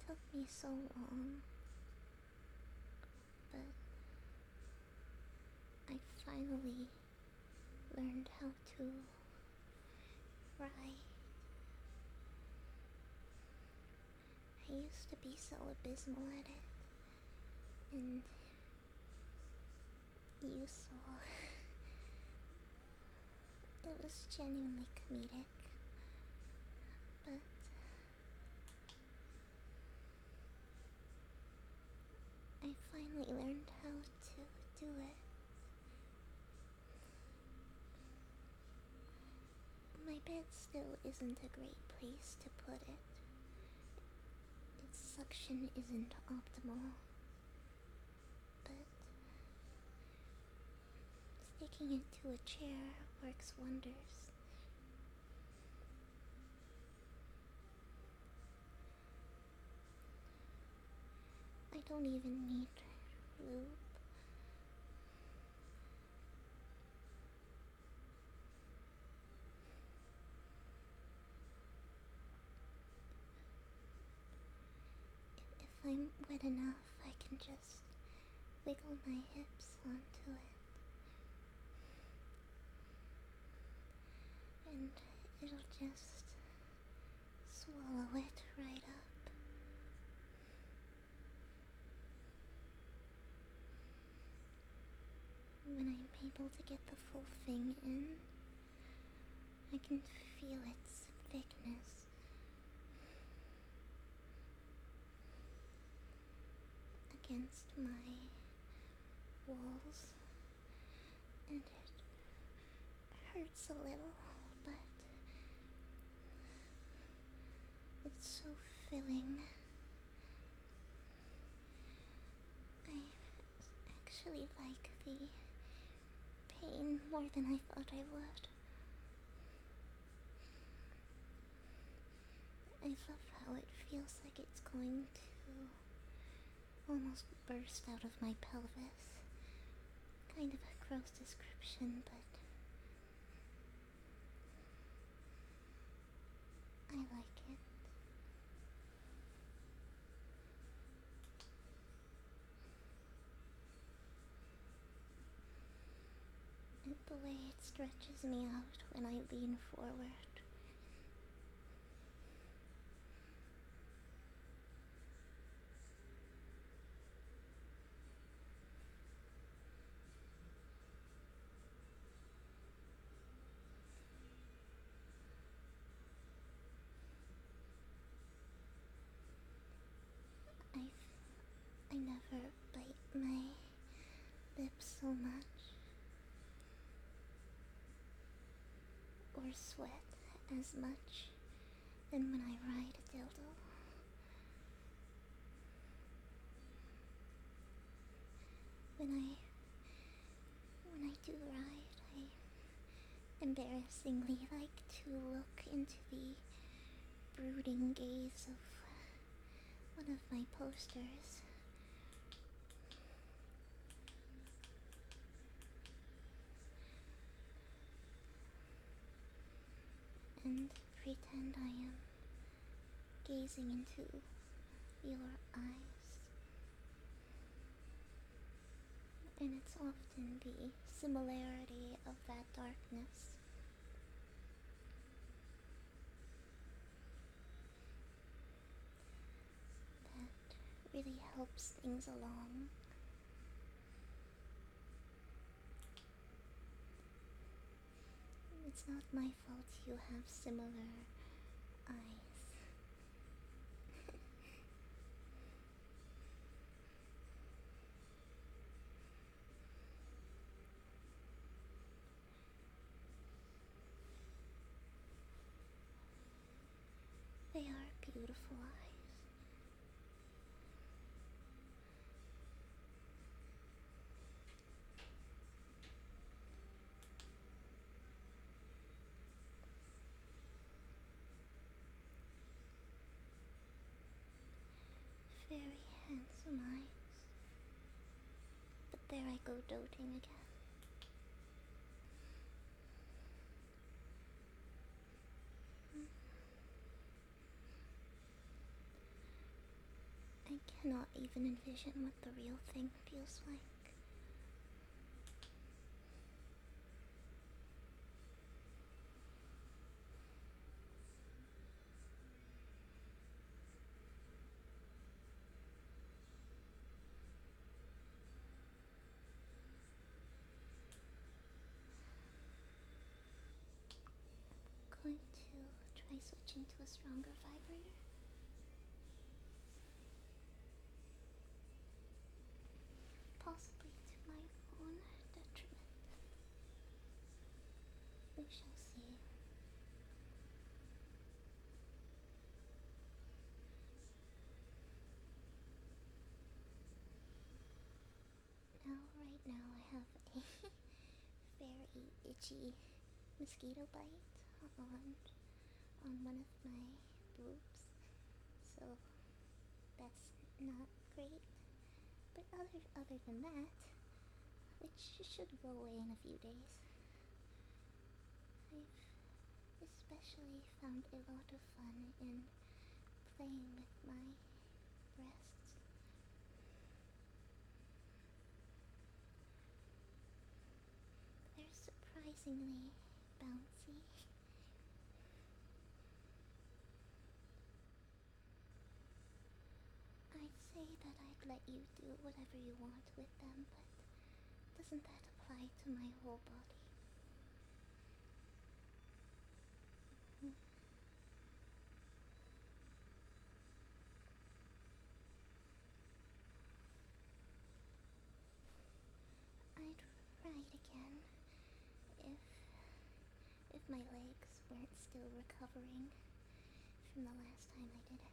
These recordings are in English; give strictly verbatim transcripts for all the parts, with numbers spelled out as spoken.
took me so long, but I finally learned how to write. I used to be so abysmal at it, and you saw it was genuinely comedic, but I finally learned how to do it. My bed still isn't a great place to put it. Its suction isn't optimal, but sticking it to a chair works wonders. I don't even need lube. If I'm wet enough, I can just wiggle my hips onto it, and it'll just swallow it right up. When I'm able to get the full thing in, I can feel its thickness. Against my walls, and it hurts a little, but it's so filling. I actually like the pain more than I thought I would. I love how it feels like it's going to almost burst out of my pelvis. Kind of a gross description, but I like it. And the way it stretches me out when I lean forward. I I never bite my lips so much or sweat as much than when I ride a dildo. When I when I do ride, I embarrassingly like to look into the brooding gaze of one of my posters. And pretend I am gazing into your eyes. And it's often the similarity of that darkness that really helps things along. It's not my fault you have similar eyes. They are beautiful eyes. Very handsome eyes. But there I go doting again. cannot even envision what the real thing feels like. Going to try switching to a stronger vibrator. Possibly to my own detriment. We shall see. Now, right now, I have a very itchy mosquito bite on on one of my boobs, so that's not great. But other other than that, which should go away in a few days. I've especially found a lot of fun in playing with my breasts. They're surprisingly bouncy. I'd say that I'd let you do whatever you want with them, but doesn't that apply to my whole body? Mm. I'd ride again if if my legs weren't still recovering from the last time I did it.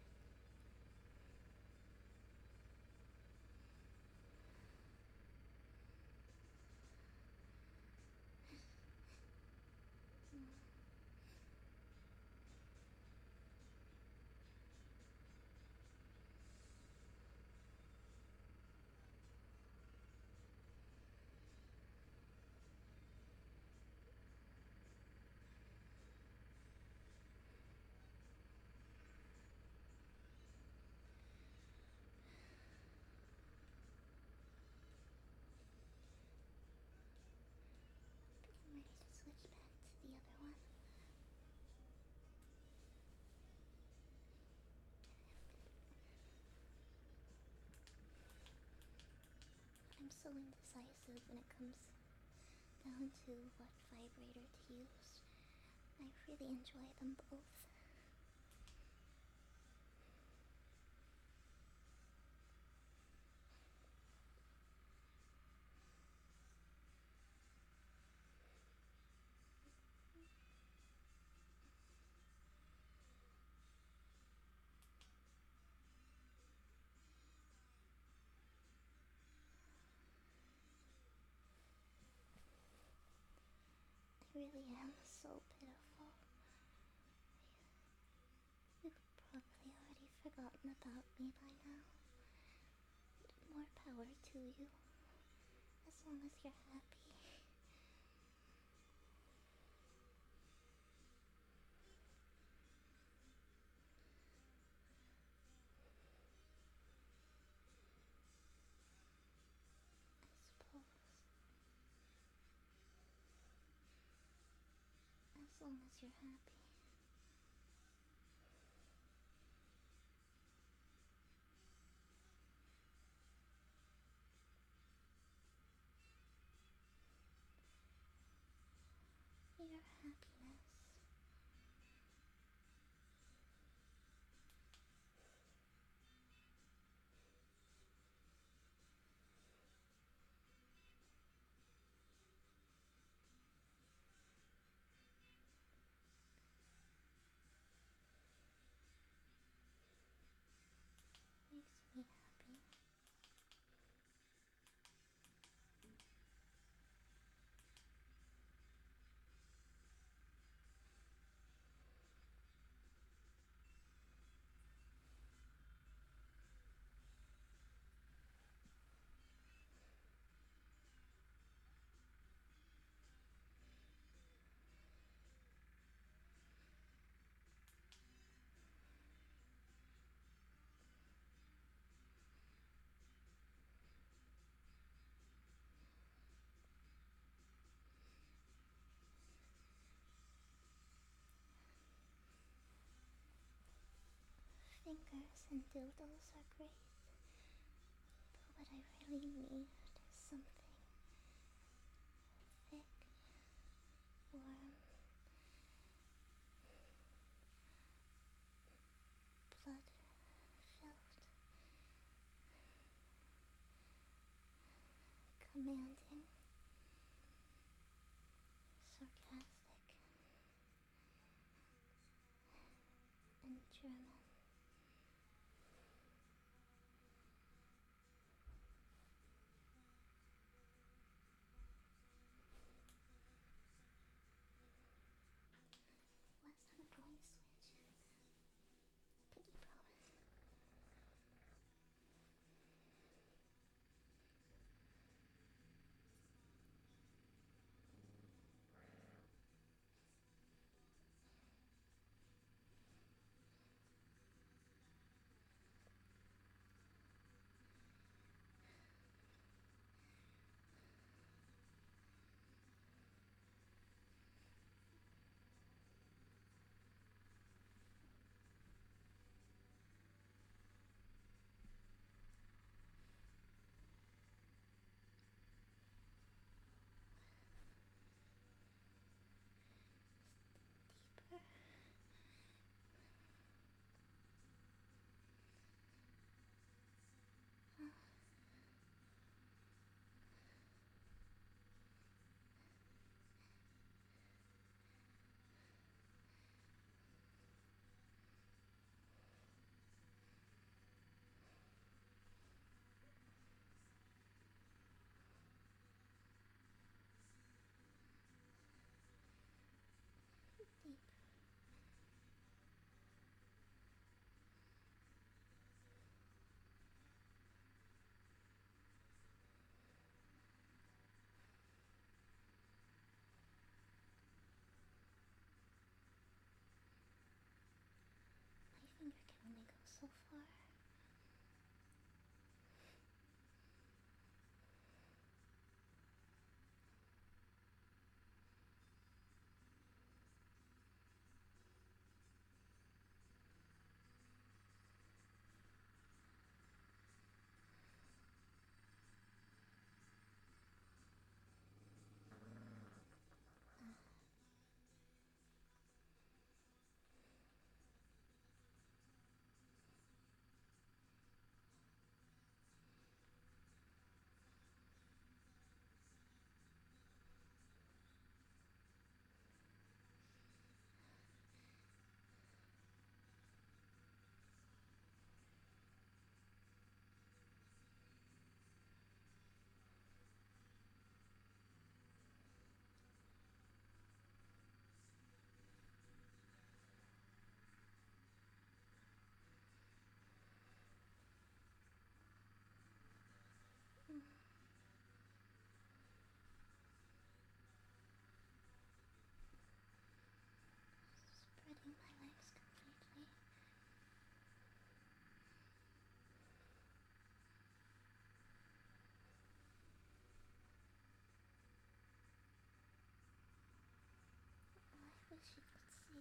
I'm ready to switch back to the other one. I'm so indecisive when it comes down to what vibrator to use. I really enjoy them both. I really am so pitiful. You've probably already forgotten about me by now. More power to you, as long as you're happy. I suppose. As long as you're happy. Your happiness. fingers and dildos are great, but what I really need is something thick, warm, blood-filled, commanding, sarcastic, and German. Last time I'm going to switch. Pinky promise. Deeper. Deep. My finger can only go so far. Mm. Spreading my legs completely. I wish you could see.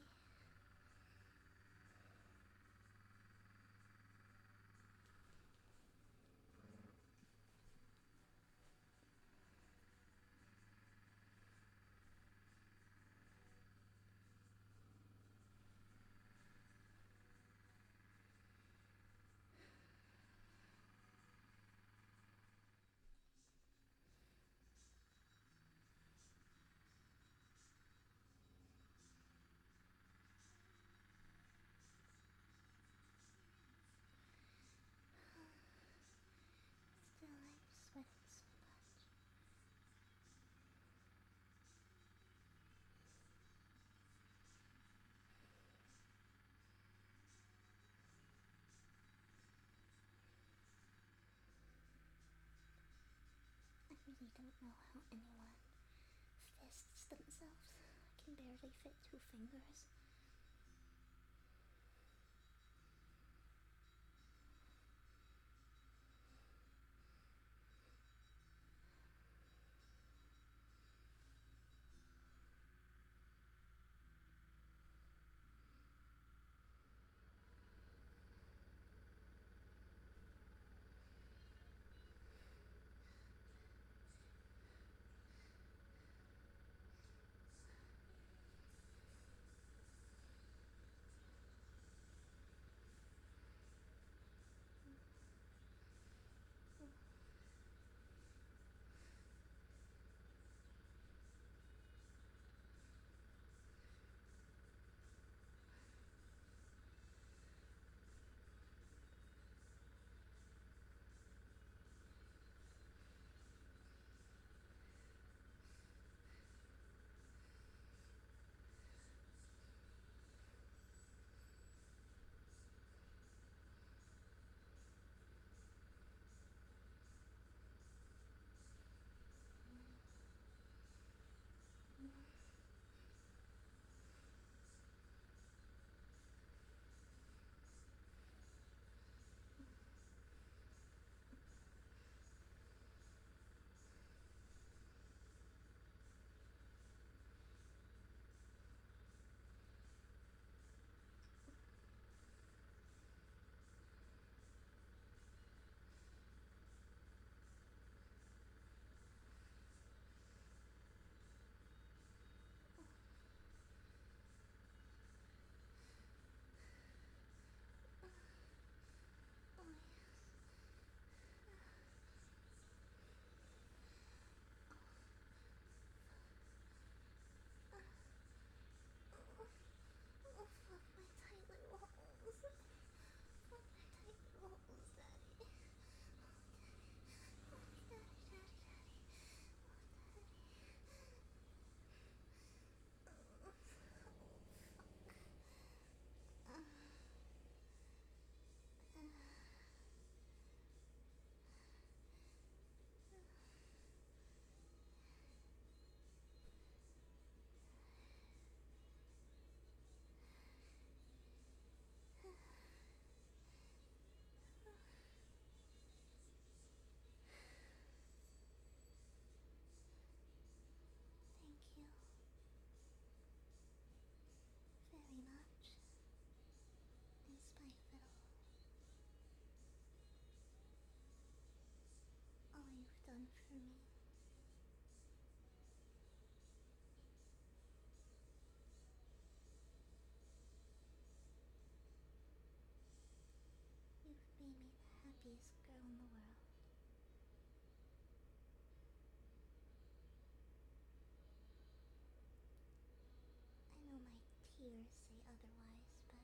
Still, I'm sweating so much. I really don't know how anyone fists themselves. I can barely fit two fingers. happiest girl in the world. I know my tears say otherwise, but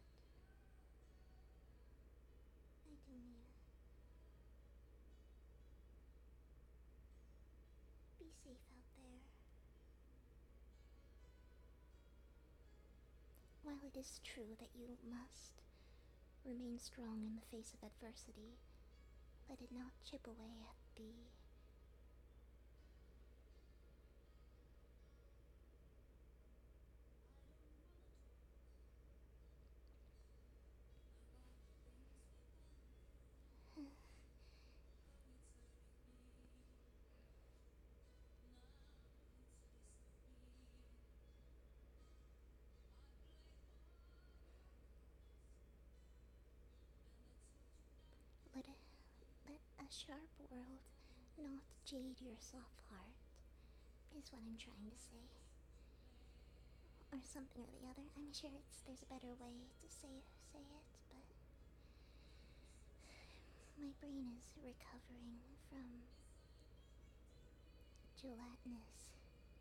I do mean it. Be safe out there. While it is true that you must remain strong in the face of adversity, let it not chip away at the let it, let a sharp world not jade your soft heart, is what I'm trying to say. Or something or the other. I'm sure it's there's a better way to say say it, but my brain is recovering from gelatinous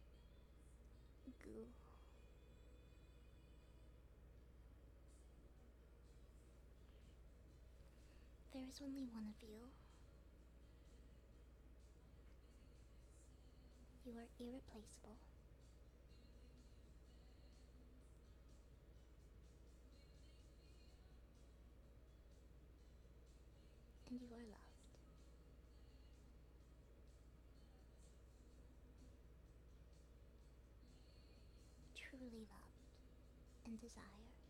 goo. There is only one of you. You are irreplaceable. And you are loved. Truly loved and desired.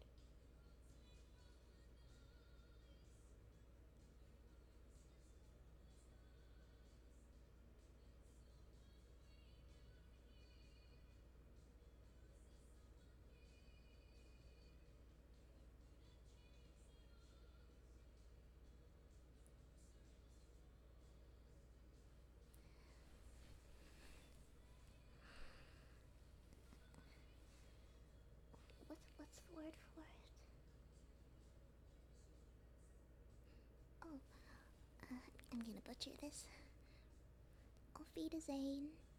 What's what's the word for it? Oh, uh, I'm gonna butcher this. Auf Wiedersehen.